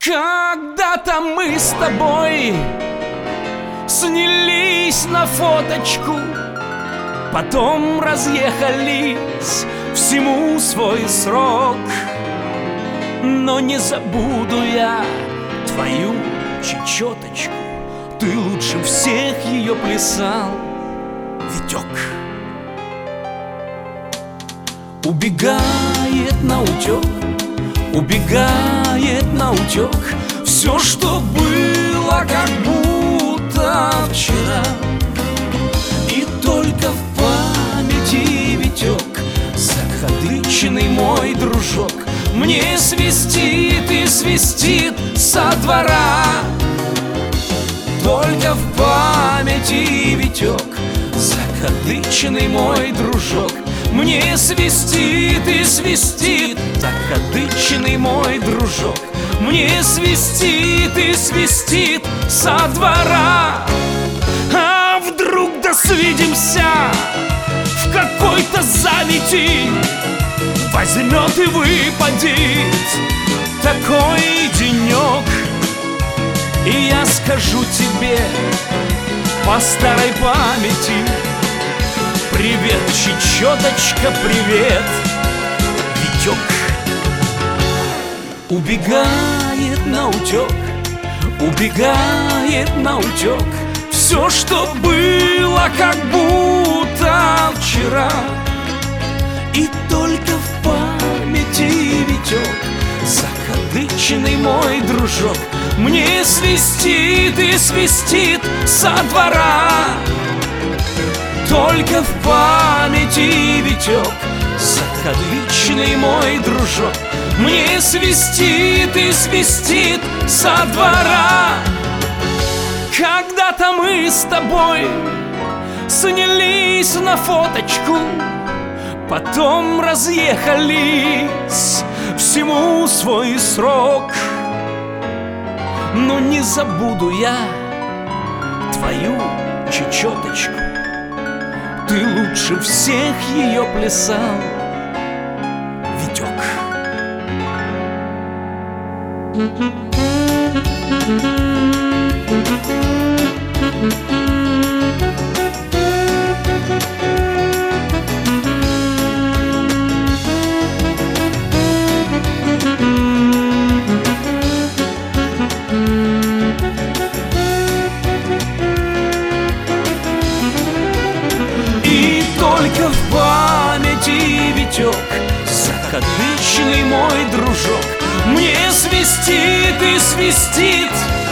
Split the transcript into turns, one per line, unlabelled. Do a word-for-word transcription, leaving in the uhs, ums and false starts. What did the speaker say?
Когда-то мы с тобой снялись на фоточку, потом разъехались, всему свой срок. Но не забуду я твою чечеточку, ты лучше всех ее плясал, Витек. Убегает наутек, убегает наутек все, что было, как будто вчера. И только в памяти, Витек, закадычный мой дружок, мне свистит и свистит со двора. Только в памяти, Витек, закадычный мой дружок, мне свистит и свистит закадычный мой дружок, мне свистит и свистит со двора. А вдруг да свидимся в какой-то замети, возьмет и выпадет такой денек, и я скажу тебе по старой памяти: привет, чечеточка, привет, Витек. Убегает наутек, убегает наутек все, что было, как будто вчера. И только в памяти, Витек, закадычный мой дружок, мне свистит и свистит со двора. Только в памяти, Витек, закадычный мой дружок, мне свистит и свистит со двора. Когда-то мы с тобой снялись на фоточку, потом разъехались, всему свой срок. Но не забуду я твою чечеточку, ты лучше всех ее плясал, Витек. И только в памяти, Витек, закадычный мой дружок, мне свистит и свистит